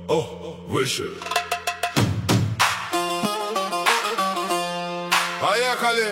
выше. Поехали!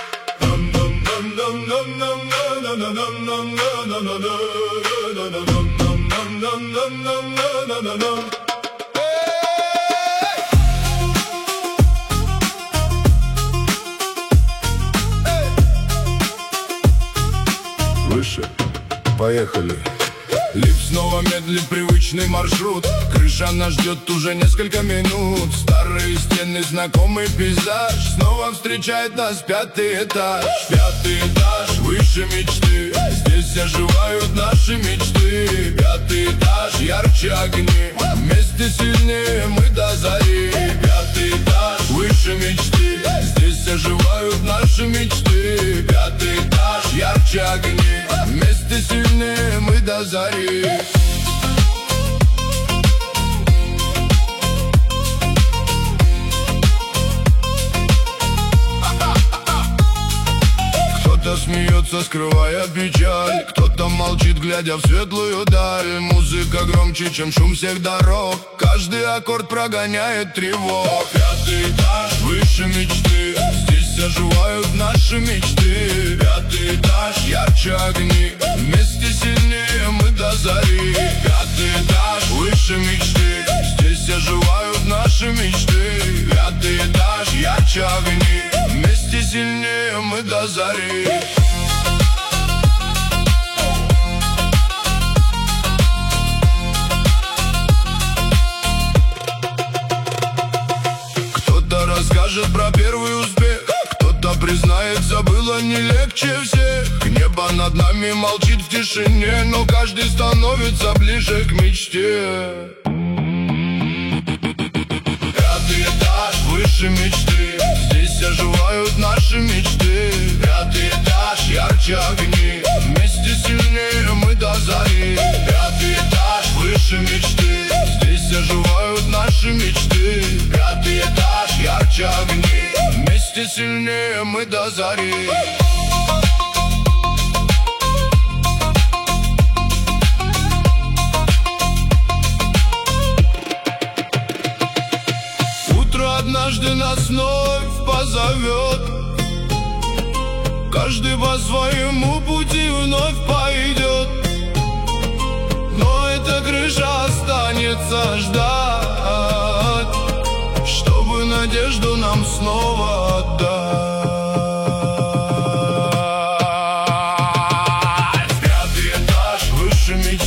Выше. Поехали. Лифт снова медлит привычный маршрут. Крыша нас ждет уже несколько минут. Старые стены, знакомый пейзаж. Снова встречает нас пятый этаж. Пятый этаж, выше мечты. Здесь оживают наши мечты. Пятый этаж, ярче огни. Вместе сильнее мы до зари. Пятый этаж, выше мечты. Здесь оживают наши мечты. Пятый этаж, ярче огни. Вместе сильнее мы до зари. Кто-то смеется, скрывая печаль. Кто-то молчит, глядя в светлую даль. Музыка громче, чем шум всех дорог. Каждый аккорд прогоняет тревог. Пятый этаж, выше мечты. Здесь оживают наши мечты. Пятый этаж, ярче огни. Вместе сильнее мы до зари. Пятый этаж, выше мечты. Здесь оживают наши мечты. Пятый этаж, ярче огни. Вместе сильнее мы до зари. Кто-то расскажет про первый успех. Кто-то признается, было не легче всех. Небо над нами молчит в тишине, но каждый становится ближе к мечте. Пятый этаж, выше мечты. Здесь оживают наши мечты. Пятый этаж, ярче огни. Вместе сильнее мы до зари. Пятый этаж, выше мечты. Здесь оживают наши мечты. Пятый этаж, ярче огни. Вместе сильнее мы до зари. Однажды нас вновь позовет. Каждый по своему пути вновь пойдет. Но эта крыша останется ждать, чтобы надежду нам снова отдать. Пятый этаж, выше мечты.